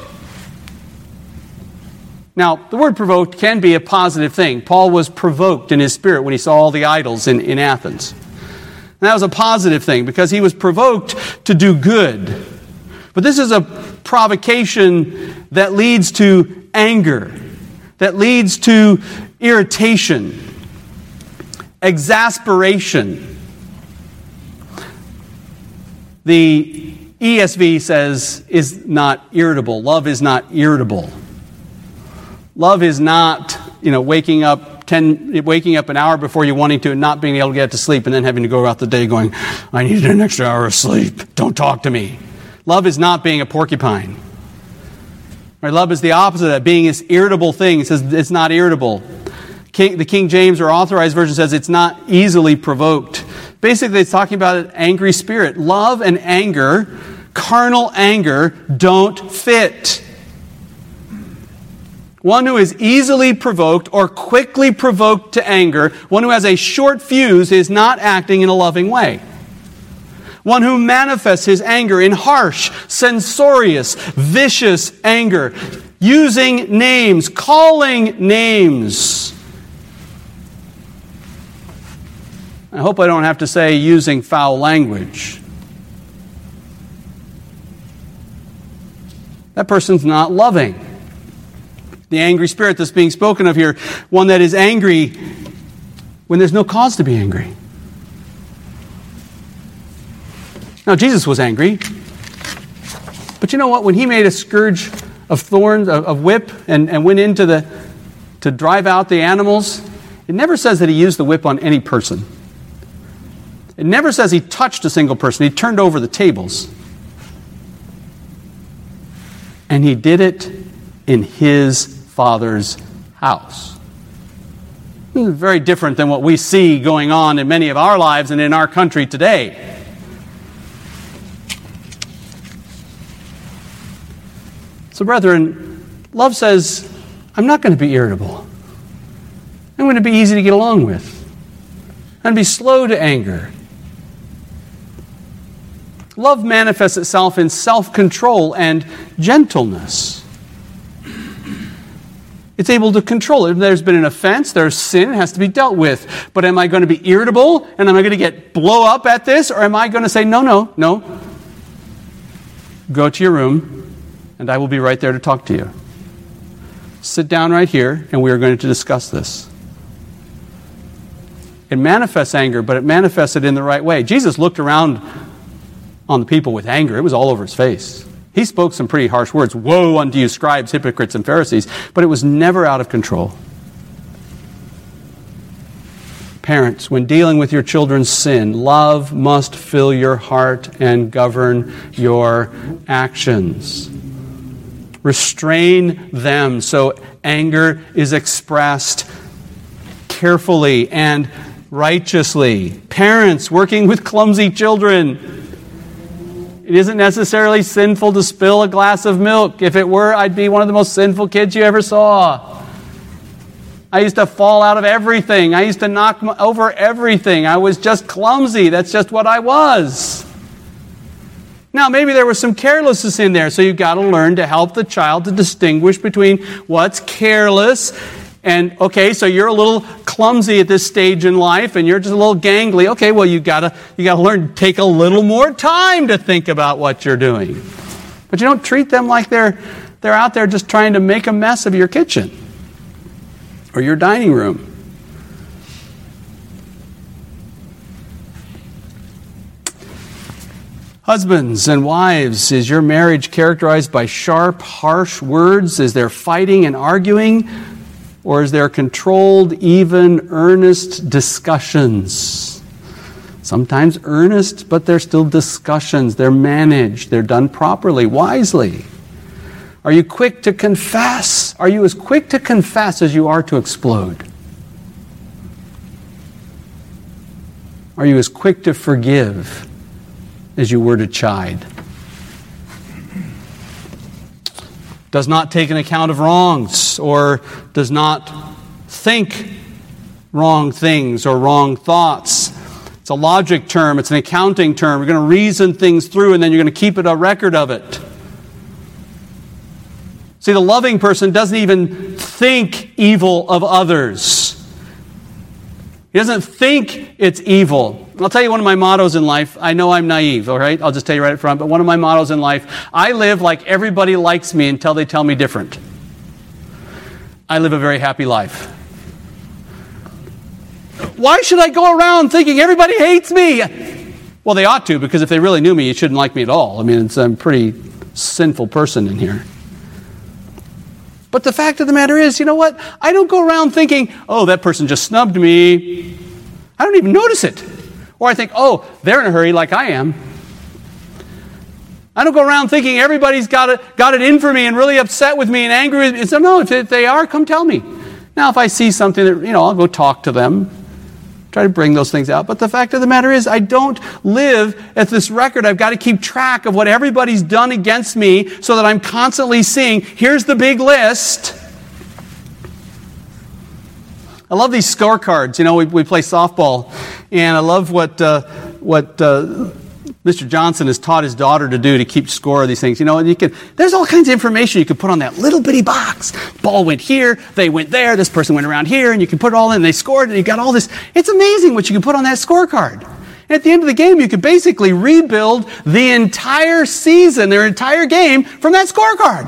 Now, the word provoked can be a positive thing. Paul was provoked in his spirit when he saw all the idols in, in Athens. And that was a positive thing because he was provoked to do good. But this is a provocation that leads to anger, that leads to irritation, exasperation. The E S V says is not irritable. Love is not irritable. Love is not, you know, waking up ten, waking up an hour before you wanting to and not being able to get to sleep and then having to go out the day going, I need an extra hour of sleep. Don't talk to me. Love is not being a porcupine. Right? Love is the opposite of that, being this irritable thing. It says it's not irritable. King, the King James or Authorized Version says it's not easily provoked. Basically, it's talking about an angry spirit. Love and anger, carnal anger, don't fit. One who is easily provoked or quickly provoked to anger, one who has a short fuse, is not acting in a loving way. One who manifests his anger in harsh, censorious, vicious anger, using names, calling names. I hope I don't have to say using foul language. That person's not loving. The angry spirit that's being spoken of here, one that is angry when there's no cause to be angry. Now, Jesus was angry. But you know what? When he made a scourge of thorns, of, of whip, and, and went into the, to drive out the animals, it never says that he used the whip on any person. It never says he touched a single person. He turned over the tables. And he did it in his Father's house. This is very different than what we see going on in many of our lives and in our country today. So, brethren, love says, I'm not going to be irritable. I'm going to be easy to get along with. I'm going to be slow to anger. Love manifests itself in self-control and gentleness. It's able to control it. If there's been an offense, there's sin, it has to be dealt with. But am I going to be irritable? And am I going to get blow up at this? Or am I going to say, no, no, no. Go to your room, and I will be right there to talk to you. Sit down right here, and we are going to discuss this. It manifests anger, but it manifests it in the right way. Jesus looked around on the people with anger. It was all over his face. He spoke some pretty harsh words. Woe unto you, scribes, hypocrites, and Pharisees. But it was never out of control. Parents, when dealing with your children's sin, love must fill your heart and govern your actions. Restrain them so anger is expressed carefully and righteously. Parents working with clumsy children, it isn't necessarily sinful to spill a glass of milk. If it were, I'd be one of the most sinful kids you ever saw. I used to fall out of everything. I used to knock over everything. I was just clumsy. That's just what I was. Now, maybe there was some carelessness in there, so you've got to learn to help the child to distinguish between what's careless and, okay, so you're a little clumsy at this stage in life and you're just a little gangly. Okay, well, you gotta you gotta learn to take a little more time to think about what you're doing. But you don't treat them like they're they're out there just trying to make a mess of your kitchen or your dining room. Husbands and wives, is your marriage characterized by sharp, harsh words? Is there fighting and arguing? Or is there controlled, even, earnest discussions? Sometimes earnest, but they're still discussions. They're managed. They're done properly, wisely. Are you quick to confess? Are you as quick to confess as you are to explode? Are you as quick to forgive as you were to chide? Does not take an account of wrongs, or does not think wrong things or wrong thoughts. It's a logic term. It's an accounting term. You're going to reason things through, and then you're going to keep it a record of it. See, the loving person doesn't even think evil of others. He doesn't think it's evil. I'll tell you one of my mottos in life. I know I'm naive, all right? I'll just tell you right up front. But one of my mottos in life, I live like everybody likes me until they tell me different. I live a very happy life. Why should I go around thinking everybody hates me? Well, they ought to, because if they really knew me, you shouldn't like me at all. I mean, it's, I'm a pretty sinful person in here. But the fact of the matter is, you know what? I don't go around thinking, oh, that person just snubbed me. I don't even notice it. Or I think, oh, they're in a hurry like I am. I don't go around thinking everybody's got it, got it in for me and really upset with me and angry with me. So no, if they are, come tell me. Now, if I see something that, you know, I'll go talk to them. Try to bring those things out. But the fact of the matter is, I don't live at this record. I've got to keep track of what everybody's done against me so that I'm constantly seeing, here's the big list. I love these scorecards. You know, we, we play softball, and I love what uh, what uh, Mister Johnson has taught his daughter to do to keep score of these things. You know, and you can, there's all kinds of information you can put on that little bitty box. Ball went here, they went there, this person went around here, and you can put it all in, and they scored, and you got all this. It's amazing what you can put on that scorecard. And at the end of the game, you could basically rebuild the entire season, their entire game, from that scorecard.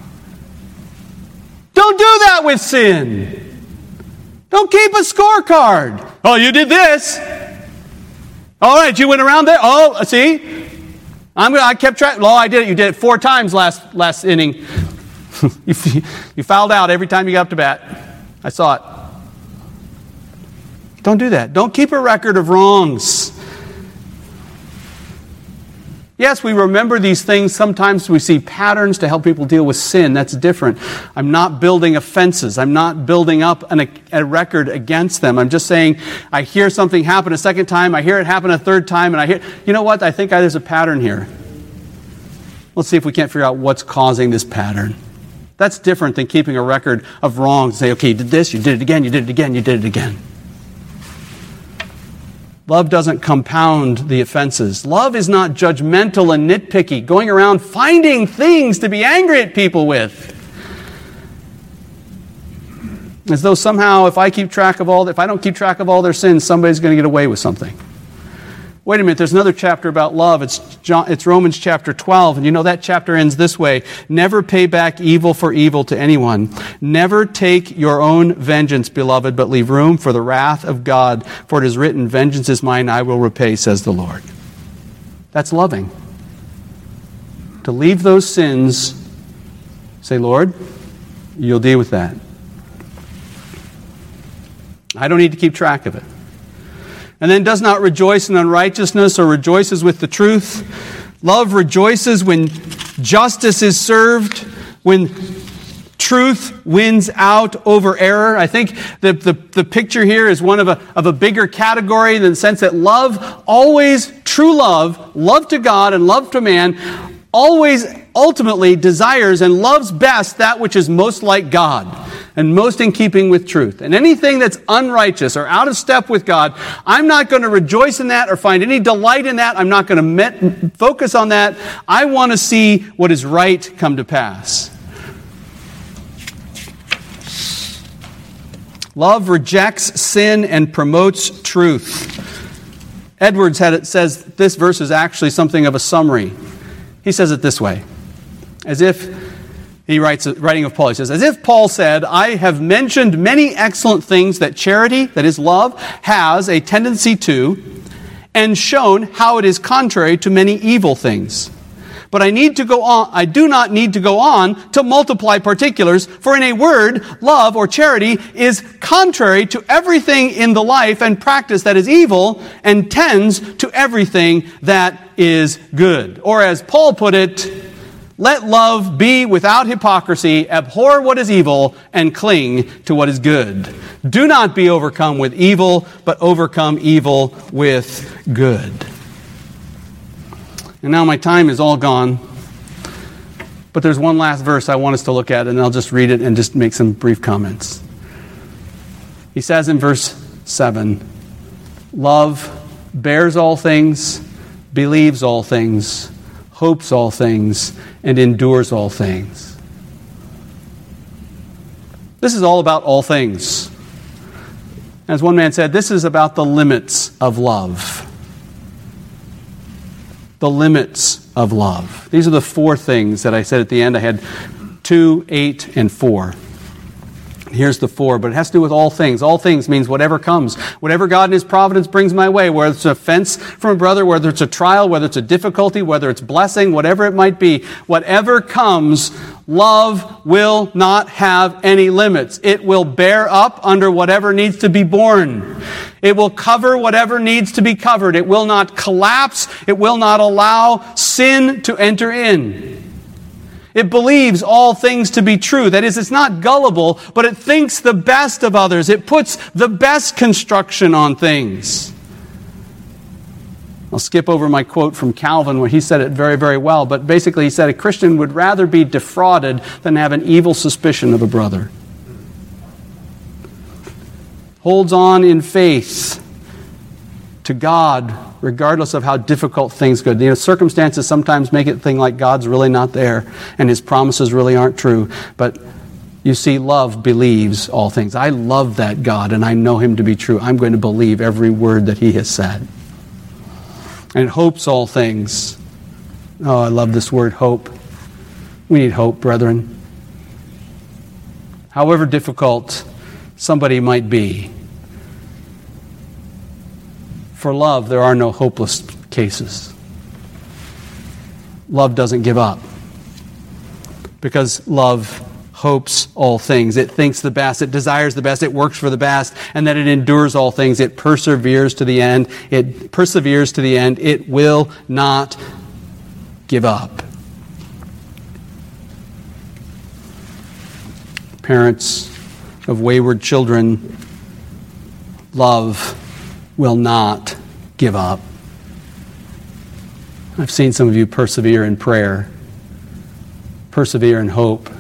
Don't do that with sin. Don't keep a scorecard. Oh, you did this. All right, you went around there. Oh, see? I'm gonna, I kept track. Oh, I did it. You did it four times last last inning. you, you fouled out every time you got up to bat. I saw it. Don't do that. Don't keep a record of wrongs. Yes, we remember these things. Sometimes we see patterns to help people deal with sin. That's different. I'm not building offenses. I'm not building up an, a record against them. I'm just saying I hear something happen a second time. I hear it happen a third time. And I hear, you know what? I think there's a pattern here. Let's see if we can't figure out what's causing this pattern. That's different than keeping a record of wrongs. Say, okay, you did this, you did it again, you did it again, you did it again. Love doesn't compound the offenses. Love is not judgmental and nitpicky, going around finding things to be angry at people with. As though somehow if I keep track of all, if I don't keep track of all their sins, somebody's going to get away with something. Wait a minute, there's another chapter about love. It's John, it's Romans chapter twelve, and you know that chapter ends this way. Never pay back evil for evil to anyone. Never take your own vengeance, beloved, but leave room for the wrath of God. For it is written, vengeance is mine, I will repay, says the Lord. That's loving. To leave those sins, say, Lord, you'll deal with that. I don't need to keep track of it. And then does not rejoice in unrighteousness or rejoices with the truth. Love rejoices when justice is served, when truth wins out over error. I think the, the, the picture here is one of a, of a bigger category in the sense that love always, true love, love to God and love to man, always ultimately desires and loves best that which is most like God and most in keeping with truth. And anything that's unrighteous or out of step with God, I'm not going to rejoice in that or find any delight in that. I'm not going to met, focus on that. I want to see what is right come to pass. Love rejects sin and promotes truth. Edwards had it, says this verse is actually something of a summary. He says it this way, as if He writes, writing of Paul, he says, as if Paul said, I have mentioned many excellent things that charity, that is love, has a tendency to, and shown how it is contrary to many evil things. But I need to go on, I do not need to go on to multiply particulars, for in a word, love or charity is contrary to everything in the life and practice that is evil and tends to everything that is good. Or as Paul put it, let love be without hypocrisy, abhor what is evil, and cling to what is good. Do not be overcome with evil, but overcome evil with good. And now my time is all gone, but there's one last verse I want us to look at, and I'll just read it and just make some brief comments. He says in verse seven, love bears all things, believes all things, hopes all things, and endures all things. This is all about all things. As one man said, this is about the limits of love. The limits of love. These are the four things that I said at the end. I had two, eight, and four. Here's the four, but it has to do with all things. All things means whatever comes. Whatever God in His providence brings my way, whether it's an offense from a brother, whether it's a trial, whether it's a difficulty, whether it's blessing, whatever it might be, whatever comes, love will not have any limits. It will bear up under whatever needs to be borne. It will cover whatever needs to be covered. It will not collapse. It will not allow sin to enter in. It believes all things to be true. That is, it's not gullible, but it thinks the best of others. It puts the best construction on things. I'll skip over my quote from Calvin where he said it very, very well, but basically he said a Christian would rather be defrauded than have an evil suspicion of a brother. Holds on in faith to God regardless of how difficult things go. You know, circumstances sometimes make it think like God's really not there and His promises really aren't true. But you see, love believes all things. I love that God and I know Him to be true. I'm going to believe every word that He has said. And it hopes all things. Oh, I love this word, hope. We need hope, brethren. However difficult somebody might be, for love, there are no hopeless cases. Love doesn't give up. Because love hopes all things. It thinks the best. It desires the best. It works for the best. And that it endures all things. It perseveres to the end. It perseveres to the end. It will not give up. Parents of wayward children, love will not give up. I've seen some of you persevere in prayer, persevere in hope.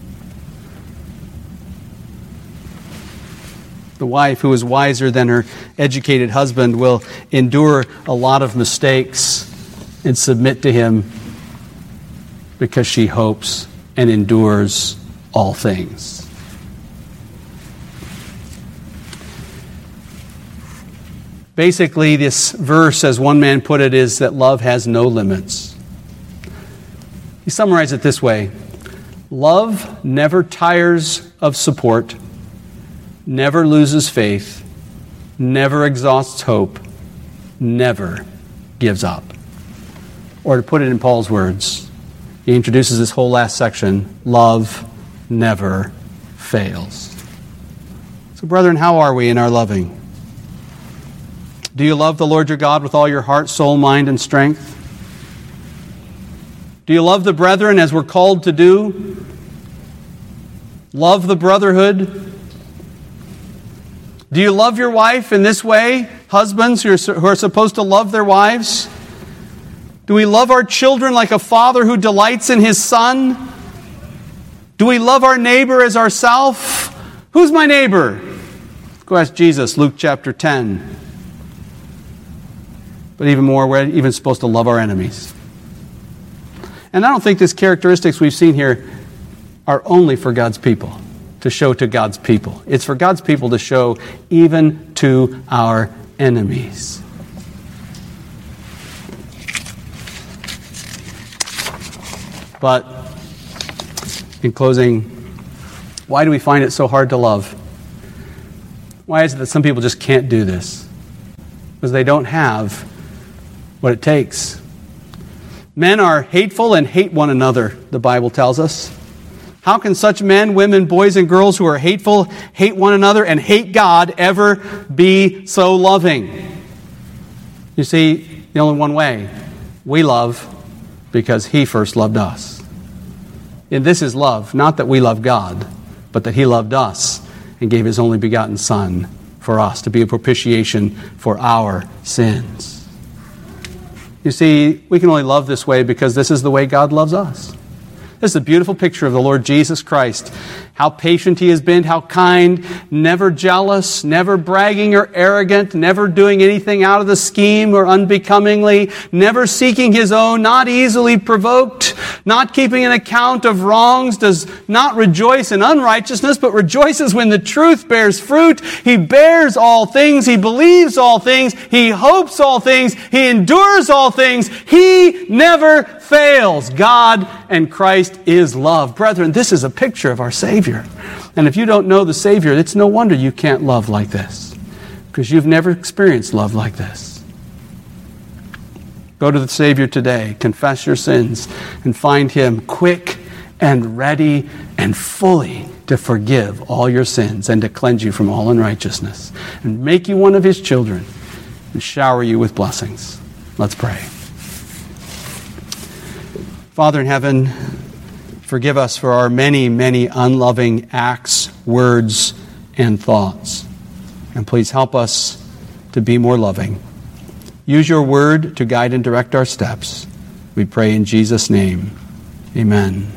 The wife who is wiser than her educated husband will endure a lot of mistakes and submit to him because she hopes and endures all things. Basically, this verse, as one man put it, is that love has no limits. He summarized it this way: love never tires of support, never loses faith, never exhausts hope, never gives up. Or to put it in Paul's words, he introduces this whole last section: love never fails. So, brethren, how are we in our loving? Do you love the Lord your God with all your heart, soul, mind, and strength? Do you love the brethren as we're called to do? Love the brotherhood? Do you love your wife in this way? Husbands who are, who are supposed to love their wives? Do we love our children like a father who delights in his son? Do we love our neighbor as ourself? Who's my neighbor? Go ask Jesus, Luke chapter ten. But even more, we're even supposed to love our enemies. And I don't think these characteristics we've seen here are only for God's people, to show to God's people. It's for God's people to show even to our enemies. But in closing, why do we find it so hard to love? Why is it that some people just can't do this? Because they don't have what it takes. Men are hateful and hate one another, the Bible tells us. How can such men, women, boys, and girls who are hateful, hate one another, and hate God ever be so loving? You see, the only one way: we love because He first loved us. And this is love, not that we love God, but that He loved us and gave His only begotten Son for us to be a propitiation for our sins. You see, we can only love this way because this is the way God loves us. This is a beautiful picture of the Lord Jesus Christ. How patient He has been, how kind, never jealous, never bragging or arrogant, never doing anything out of the scheme or unbecomingly, never seeking His own, not easily provoked, not keeping an account of wrongs, does not rejoice in unrighteousness, but rejoices when the truth bears fruit. He bears all things, He believes all things, He hopes all things, He endures all things, He never fails. God and Christ is love. Brethren, this is a picture of our Savior. And if you don't know the Savior, it's no wonder you can't love like this, because you've never experienced love like this. Go to the Savior today, confess your sins, and find Him quick and ready and fully to forgive all your sins and to cleanse you from all unrighteousness and make you one of His children and shower you with blessings. Let's pray. Father in heaven, forgive us for our many, many unloving acts, words, and thoughts. And please help us to be more loving. Use your word to guide and direct our steps. We pray in Jesus' name. Amen.